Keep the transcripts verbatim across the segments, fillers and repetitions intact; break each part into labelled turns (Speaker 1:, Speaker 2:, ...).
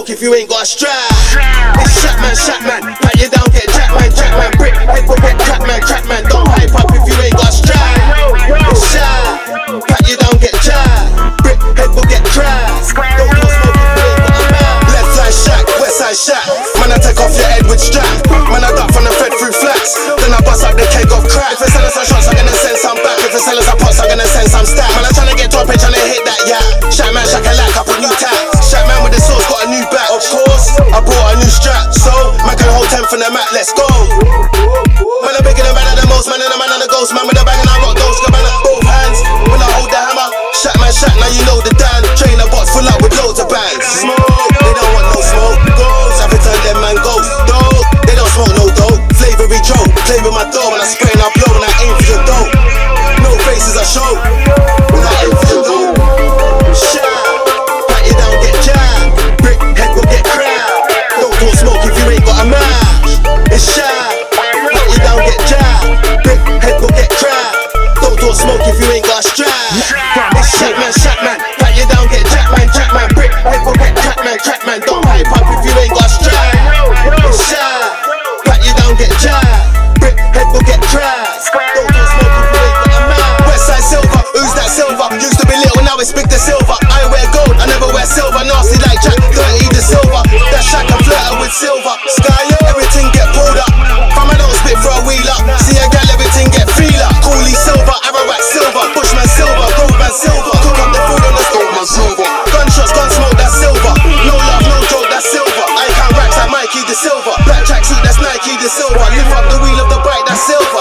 Speaker 1: smoke if you ain't got a strap. It's shot man, shot man, pat you down, get jack man, jack man, brick head will get crack man, crack man. Don't hype up if you ain't got a strap. It's shot, pat you down, get jack, brick head will get cracked. Don't go smoke if you ain't got a map. Left side shack, west side shack. Man I take off your head with strap. Man I duck from the Fed through flats. Then I bust up the keg of crack. If it's selling some shots, I'm gonna send some back. If it's selling some pots, I'm gonna send some stack. Man I tryna get to a page, tryna hit that yeah. Shot man, shaka like I put new tags. Shot man with the sauce, got a new back. Of course, I brought a new strap. So, man can hold ten from the mat, let's go. Man I'm bigger than man of the most. Man and the man of the ghost. Man with the bang and I rock those. Got man at both hands. When I hold the hammer, shot man, shot, now you know the Dan. Trainer box full up with loads of bands. Smoke, they don't want no smoke. Ghost, I can turn them man ghost. Dope, they don't smoke no dope. Flavory joke, play with my dough. When I spray and I blow and I aim for your dope. No faces I show, when I aim for your dope. Shot, pat you down, get jabbed. Brick head will get cracked. Don't talk smoke if you ain't got a match. It's shot, pat you down, get jabbed. Brick head will get cracked. Don't talk smoke if you ain't got a strap. It's shot man, shot man, pat you down, get jack man, jack man. Brick head will get crack man, crack man. Don't hype up if you ain't got a strap. It's shot, pat you down, get jabbed. Brick head will get cracked. Don't talk smoke if you ain't got a match. Westside Silver, who's that silver? Used to be little, now it's big to silver. I wear gold, I never wear silver. Nasty like Jack, dirty the silver. That shack I'm flirting with silver. Sky, everything get pulled up. Fam, I don't spit for a wheeler. See a gal, everything get feeler. Coolie silver, Ararat silver, Bushman silver, Goldman silver. Cook up the food on the stove, man silver. Gunshots, gun smoke, that's silver. No love, no joke, that's silver. I count racks like Mikey the silver. Black tracksuit, that's Nike the silver. Lift up the wheel of the bike, that's silver.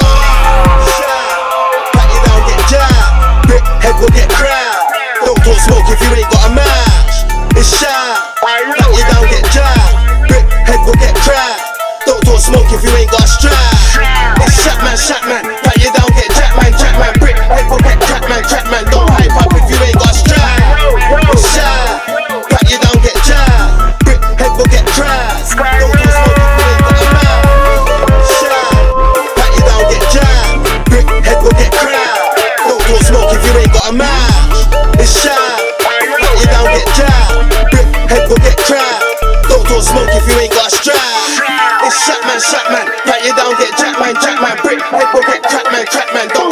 Speaker 1: Pat you down, get jabbed. Brick head will get cracked. Don't talk smoke if you ain't got a match. It's shot. Pat you down, get jabbed. Brick head will get cracked. Don't talk smoke if you ain't got a strap. It's shot man, shot man. Pat you down, get jack man, jack man. Brick head will get crack man, crack man. Don't hype up if you ain't got a strap. It's shot. Pat you down, get jabbed. Brick head will get cracked. Don't talk smoke if you ain't got a match. Shot. Pat you down, get jabbed. Brick head will get cracked. Don't talk smoke if you ain't got a match. It's shot. Pat you down, get jabbed. Brick head will get cracked. Don't talk smoke if you ain't got a strap. It's shot man, shot man. Pat you down, get jack man, jack man. Brick head will get crack man, crack man. Don't